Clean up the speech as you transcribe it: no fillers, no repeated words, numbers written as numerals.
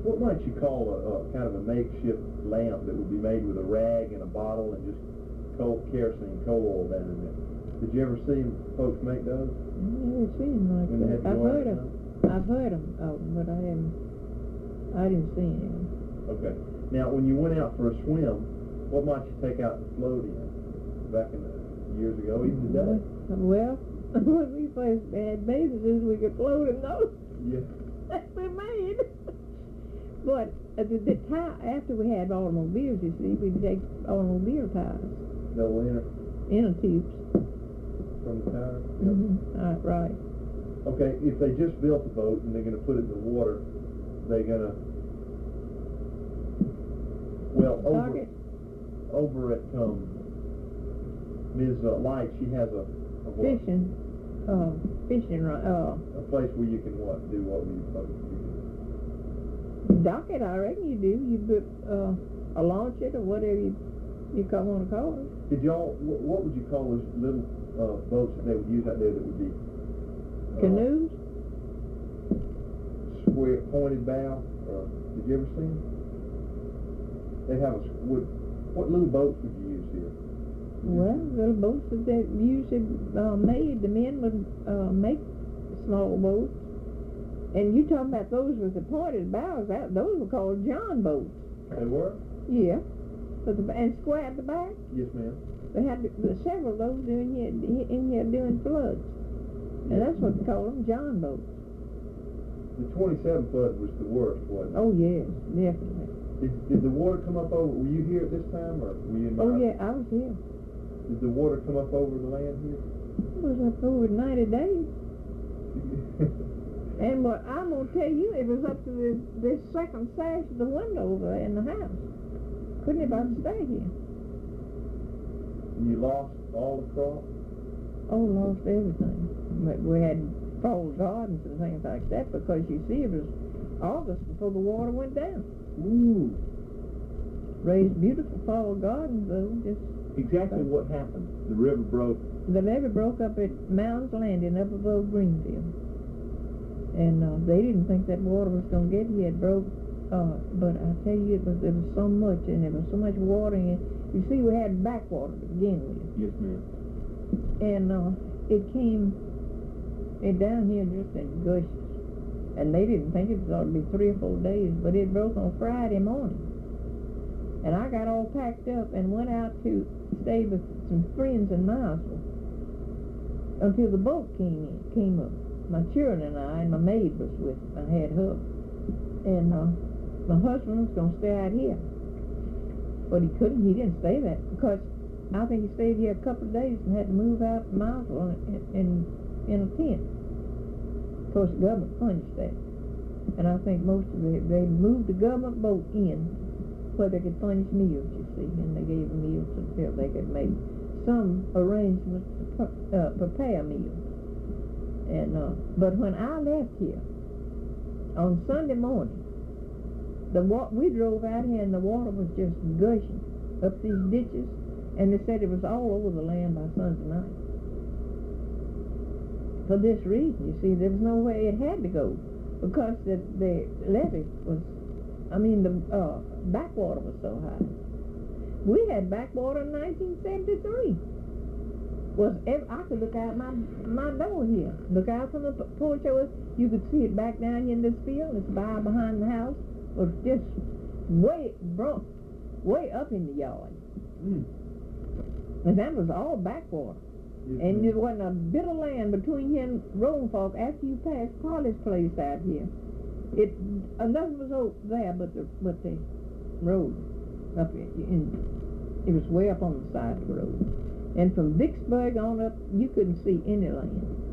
What might you call a kind of a makeshift lamp that would be made with a rag and a bottle and just kerosene coal oil down in there? Did you ever see folks make those? I never seen like When they that. had to I've go out heard at of. night? I've heard of but I didn't see any. Okay. Now, when you went out for a swim, what might you take out to float in? Back in the years ago, even today? Well, when we first had babies, we could float in those. Yeah. We made. But at the time, after we had automobiles, you see, we'd take automobile tires, No inner tubes. from the tire? Right. Okay, if they just built a boat and they're going to put it in the water, they're going to, well, over at Ms. Light, she has a what? Fishing rod, A place where you can do what you docket, I reckon you do. You put a launch it or whatever you want to call it. Did y'all, what would you call those little boats that they would use out there that would be Canoes? square, pointed bow? Did you ever see them? They have what little boats would you use here? Well, little boats that they usually made, the men would make small boats. And you talking about those with the pointed bows, those were called John boats. They were? Yeah. And square at the back. Yes, ma'am. They had several of those in here doing floods. And that's what they call them, John boats. The 27 flood was the worst, wasn't it? Oh, yes, definitely. Did the water come up over, were you here at this time, or were you in Oh, yeah, I was here. Did the water come up over the land here? It was up over 90 days. And what I'm going to tell you, it was up to this second sash of the window over there in the house. Couldn't anybody stay here. You lost all the crops? Oh, lost everything. But we had fall gardens and things like that because, you see, it was August before the water went down. Ooh. Raised beautiful fall gardens, though. Just Exactly what happened. The river broke. the river broke up at Mounds Landing up above Greenfield. And they didn't think that water was going to get here. It broke, but I tell you, there was so much, and there was so much water in it. You see, we had backwater to begin with. Yes, ma'am. And it came down here just in gushes. And they didn't think it was going to be 3 or 4 days, but it broke on Friday morning. And I got all packed up and went out to stay with some friends in Milesville until the boat came up. My children and I, and my maid was with me. I had her. And my husband was going to stay out here. But he couldn't. He didn't stay there because I think he stayed here a couple of days and had to move out to Milesville in a tent. Of course, the government punished that. And I think most of it, they moved the government boat in where they could furnish meals, you see, and they gave them meals until they could make some arrangements to prepare meals. And but when I left here on Sunday morning, we drove out here and the water was just gushing up these ditches, and they said it was all over the land by Sunday night. For this reason, you see, there was no way it had to go because the levee was, the backwater was so high. We had backwater in 1973. I could look out my door here. Look out from the porch over. You could see it back down here in this field. It's behind the house. It was just way up in the yard. Mm. And that was all backwater. Yes, and ma'am. there wasn't a bit of land between here and Roan Fork after you passed Polly's place out here. Nothing was over there but the road up it was way up on the side of the road. And from Vicksburg on up, you couldn't see any land.